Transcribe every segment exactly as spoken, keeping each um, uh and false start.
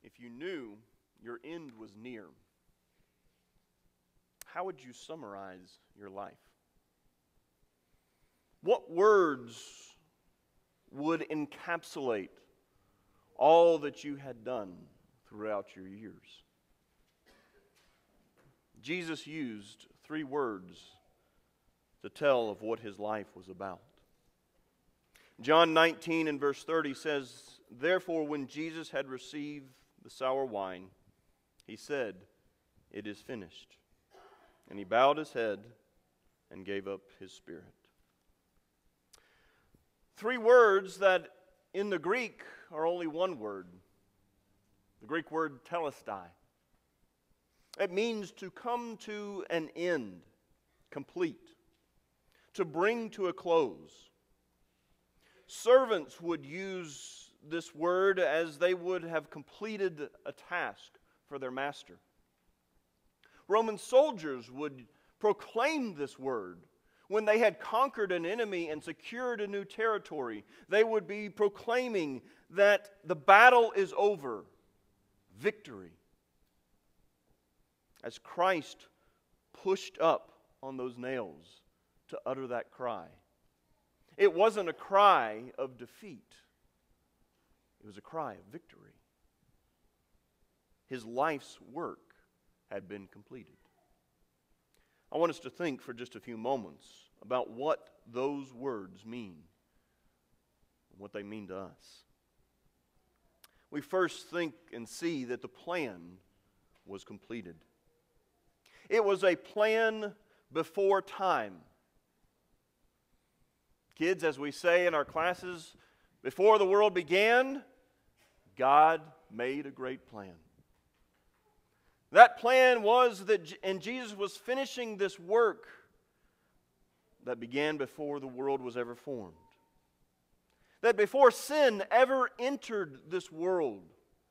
If you knew your end was near, how would you summarize your life? What words would encapsulate all that you had done throughout your years? Jesus used three words to tell of what his life was about. John nineteen and verse thirty says, "Therefore when Jesus had received the sour wine, he said, 'It is finished.' And he bowed his head and gave up his spirit." Three words that in the Greek are only one word. The Greek word telestai. It means to come to an end, complete, to bring to a close. Servants would use this word as they would have completed a task for their master. Roman soldiers would proclaim this word when they had conquered an enemy and secured a new territory. They would be proclaiming that the battle is over, victory. As Christ pushed up on those nails to utter that cry, it wasn't a cry of defeat. It was a cry of victory. His life's work had been completed. I want us to think for just a few moments about what those words mean, what they mean to us. We first think and see that the plan was completed. It was a plan before time. Kids, as we say in our classes, before the world began, God made a great plan. That plan was that, and Jesus was finishing this work that began before the world was ever formed. That before sin ever entered this world,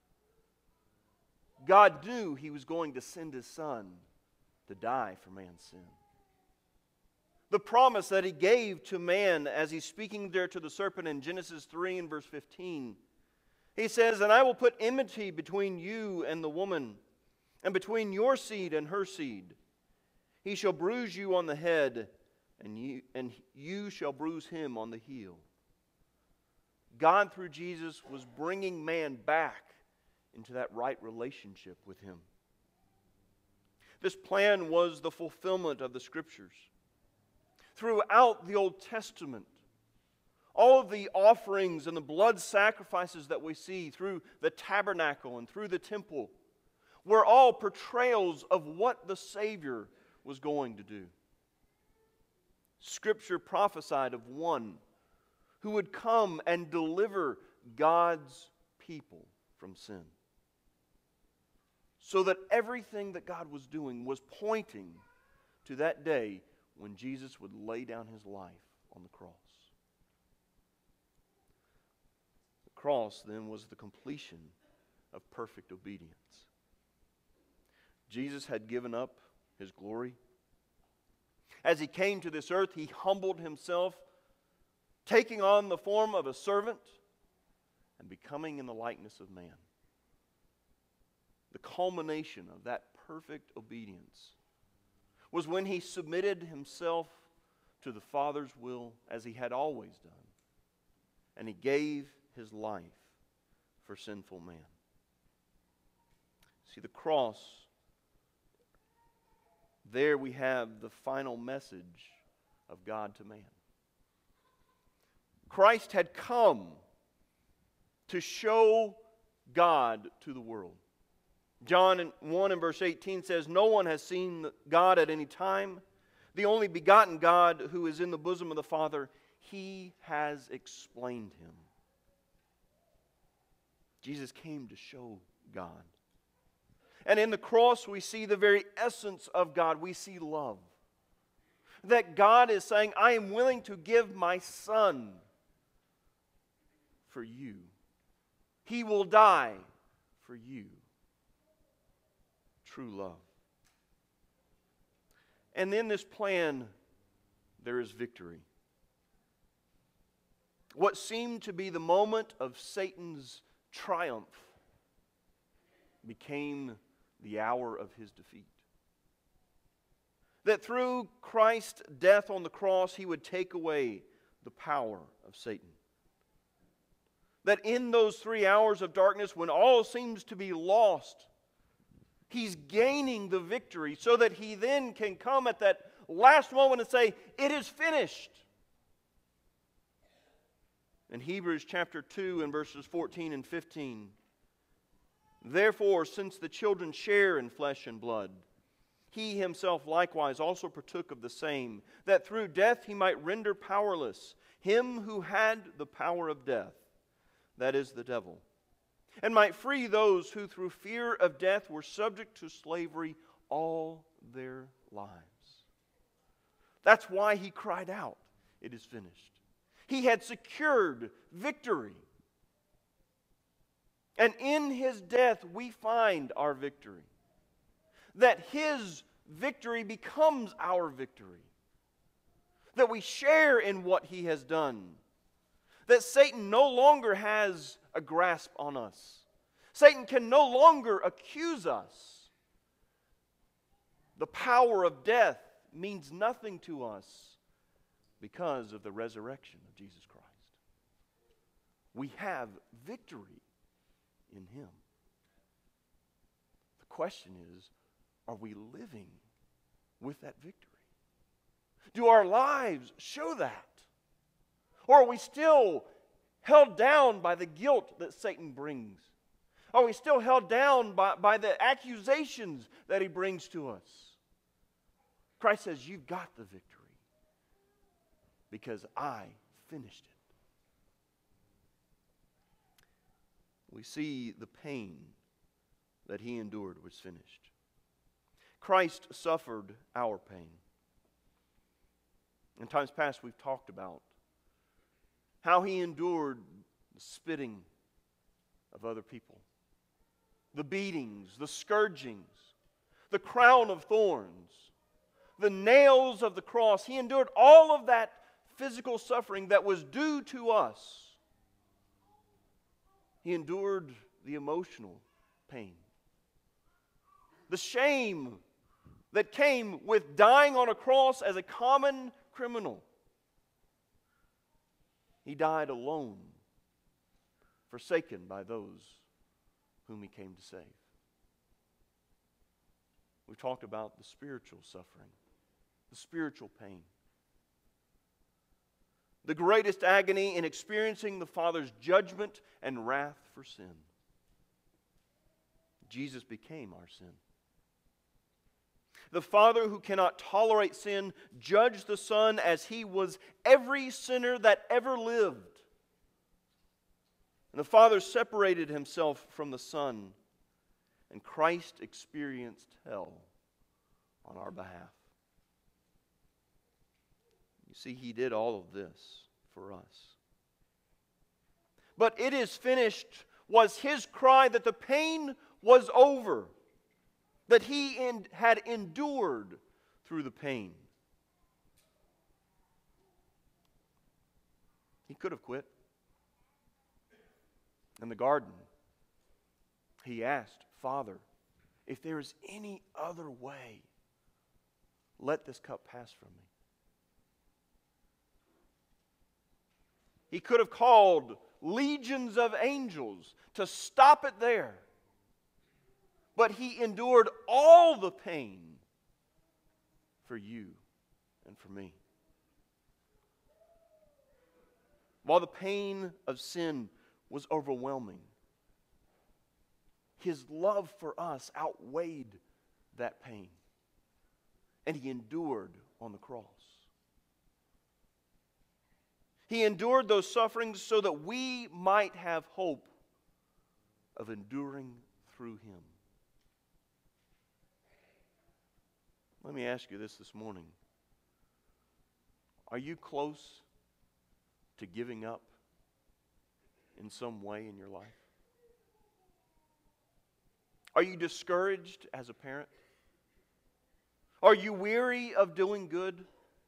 God knew He was going to send His Son to die for man's sin. The promise that He gave to man as He's speaking there to the serpent in Genesis three and verse fifteen, He says, "And I will put enmity between you and the woman, and between your seed and her seed. He shall bruise you on the head, and you, and you shall bruise him on the heel." God, through Jesus, was bringing man back into that right relationship with Him. This plan was the fulfillment of the Scriptures. Throughout the Old Testament, all of the offerings and the blood sacrifices that we see through the tabernacle and through the temple were all portrayals of what the Savior was going to do. Scripture prophesied of one who would come and deliver God's people from sin. So that everything that God was doing was pointing to that day when Jesus would lay down His life on the cross. The cross then was the completion of perfect obedience. Jesus had given up His glory. As He came to this earth, He humbled Himself, taking on the form of a servant and becoming in the likeness of man. The culmination of that perfect obedience was when He submitted Himself to the Father's will as He had always done. And He gave His life for sinful man. See, the cross, there we have the final message of God to man. Christ had come to show God to the world. John one and verse eighteen says, "No one has seen God at any time. The only begotten God who is in the bosom of the Father, He has explained Him." Jesus came to show God. And in the cross we see the very essence of God. We see love. That God is saying, "I am willing to give my Son for you. He will die for you." True love. And in this plan, there is victory. What seemed to be the moment of Satan's triumph became the hour of his defeat. That through Christ's death on the cross, he would take away the power of Satan. That in those three hours of darkness, when all seems to be lost, he's gaining the victory so that he then can come at that last moment and say, "It is finished." In Hebrews chapter two and verses fourteen and fifteen, "Therefore, since the children share in flesh and blood, he himself likewise also partook of the same, that through death he might render powerless him who had the power of death, that is, the devil, and might free those who through fear of death were subject to slavery all their lives." That's why he cried out, "It is finished." He had secured victory. And in his death we find our victory. That his victory becomes our victory. That we share in what he has done. That Satan no longer has a grasp on us. Satan can no longer accuse us. The power of death means nothing to us because of the resurrection of Jesus Christ. We have victory in him. The question is, are we living with that victory? Do our lives show that? Or are we still held down by the guilt that Satan brings? Are we still held down by, by the accusations that he brings to us? Christ says, "You've got the victory because I finished it." We see the pain that he endured was finished. Christ suffered our pain. In times past, we've talked about how he endured the spitting of other people, the beatings, the scourgings, the crown of thorns, the nails of the cross. He endured all of that physical suffering that was due to us. He endured the emotional pain, the shame that came with dying on a cross as a common criminal. He died alone, forsaken by those whom he came to save. We've talked about the spiritual suffering, the spiritual pain. The greatest agony in experiencing the Father's judgment and wrath for sin. Jesus became our sin. The Father who cannot tolerate sin judged the Son as he was every sinner that ever lived. And the Father separated himself from the Son, and Christ experienced hell on our behalf. You see, he did all of this for us. But "it is finished" was his cry that the pain was over, that he had endured through the pain. He could have quit. In the garden, he asked, "Father, if there is any other way, let this cup pass from me." He could have called legions of angels to stop it there. But he endured all the pain for you and for me. While the pain of sin was overwhelming, his love for us outweighed that pain. And he endured on the cross. He endured those sufferings so that we might have hope of enduring through him. Let me ask you this this morning. Are you close to giving up in some way in your life? Are you discouraged as a parent? Are you weary of doing good?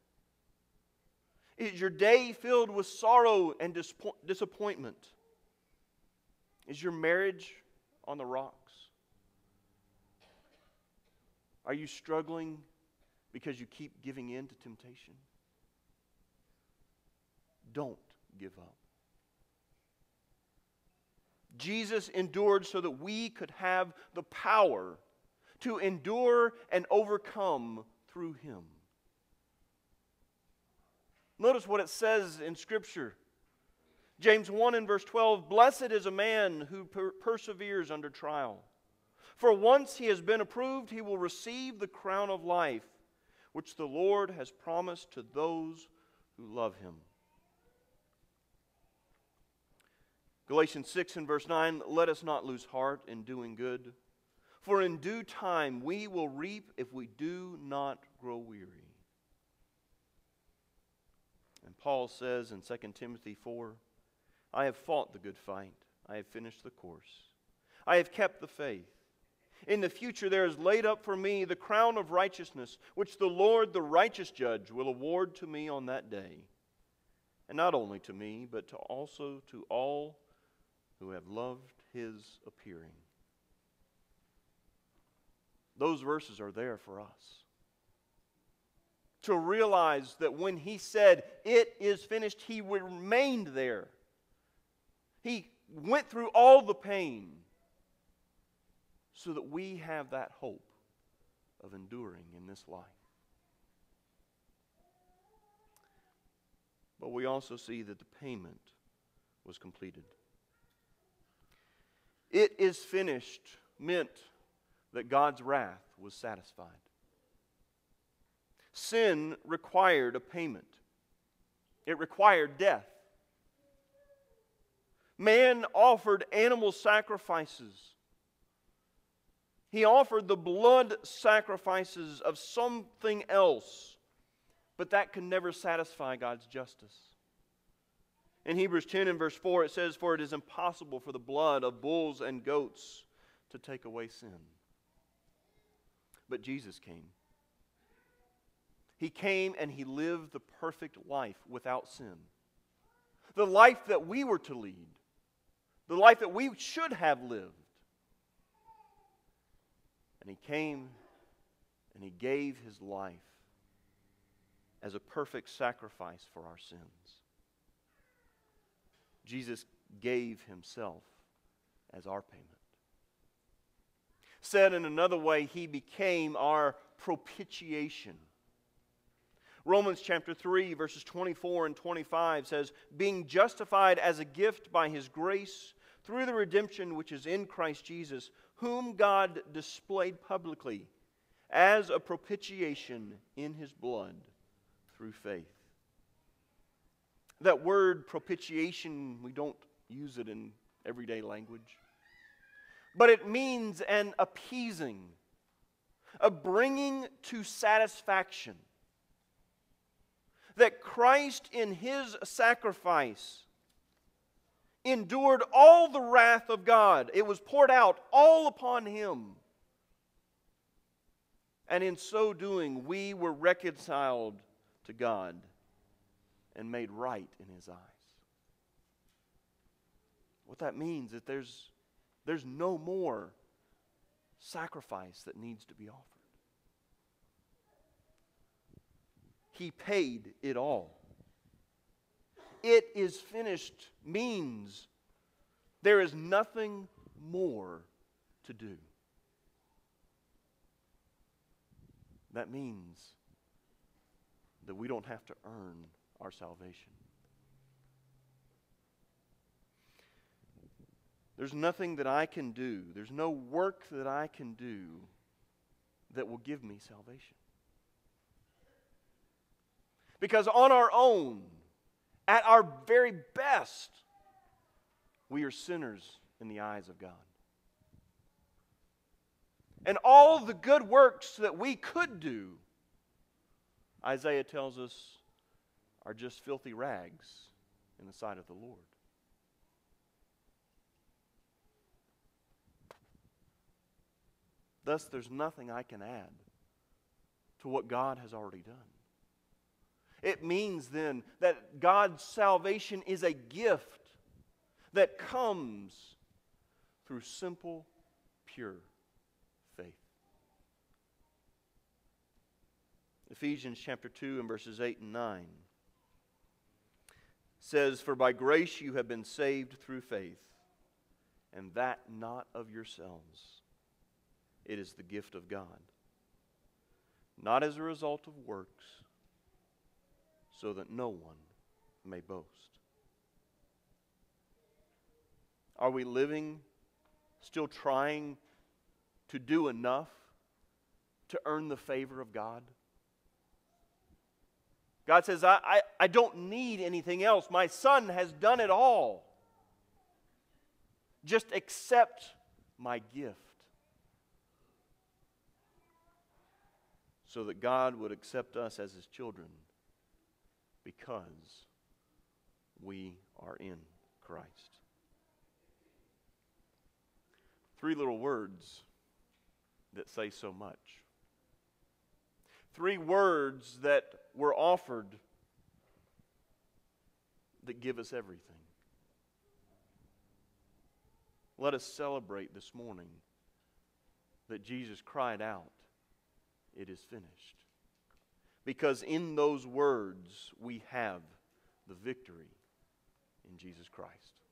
Is your day filled with sorrow and disappointment? Is your marriage on the rocks? Are you struggling because you keep giving in to temptation? Don't give up. Jesus endured so that we could have the power to endure and overcome through Him. Notice what it says in Scripture. James one and verse twelve, "Blessed is a man who per- perseveres under trial. For once he has been approved, he will receive the crown of life, which the Lord has promised to those who love Him." Galatians six and verse nine, "Let us not lose heart in doing good, for in due time we will reap if we do not grow weary." And Paul says in Second Timothy four, "I have fought the good fight, I have finished the course, I have kept the faith. In the future there is laid up for me the crown of righteousness, which the Lord, the righteous judge, will award to me on that day. And not only to me, but to also to all who have loved His appearing." Those verses are there for us. To realize that when He said, "It is finished," He remained there. He went through all the pain so that we have that hope of enduring in this life. But we also see that the payment was completed. "It is finished" meant that God's wrath was satisfied. Sin required a payment. It required death. Man offered animal sacrifices. He offered the blood sacrifices of something else, but that could never satisfy God's justice. In Hebrews ten and verse four it says, "For it is impossible for the blood of bulls and goats to take away sin." But Jesus came. He came and He lived the perfect life without sin. The life that we were to lead. The life that we should have lived. And He came and He gave His life as a perfect sacrifice for our sins. Jesus gave Himself as our payment. Said in another way, He became our propitiation. Romans chapter three, verses twenty-four and twenty-five says, "Being justified as a gift by His grace through the redemption which is in Christ Jesus, whom God displayed publicly as a propitiation in His blood through faith." That word propitiation, we don't use it in everyday language. But it means an appeasing, a bringing to satisfaction. That Christ in His sacrifice endured all the wrath of God. It was poured out all upon Him. And in so doing, we were reconciled to God and made right in His eyes. What that means is that there's, there's no more sacrifice that needs to be offered. He paid it all. "It is finished" means there is nothing more to do. That means that we don't have to earn our salvation. There's nothing that I can do, there's no work that I can do that will give me salvation. Because on our own, at our very best, we are sinners in the eyes of God. And all the good works that we could do, Isaiah tells us, are just filthy rags in the sight of the Lord. Thus, there's nothing I can add to what God has already done. It means then that God's salvation is a gift that comes through simple, pure faith. Ephesians chapter two and verses eight and nine says, "For by grace you have been saved through faith, and that not of yourselves. It is the gift of God, not as a result of works, so that no one may boast." Are we living, still trying to do enough to earn the favor of God? God says, I, I, I don't need anything else. My Son has done it all. Just accept my gift, so that God would accept us as His children, because we are in Christ. Three little words that say so much. Three words that were offered that give us everything. Let us celebrate this morning that Jesus cried out, "It is finished." Because in those words we have the victory in Jesus Christ.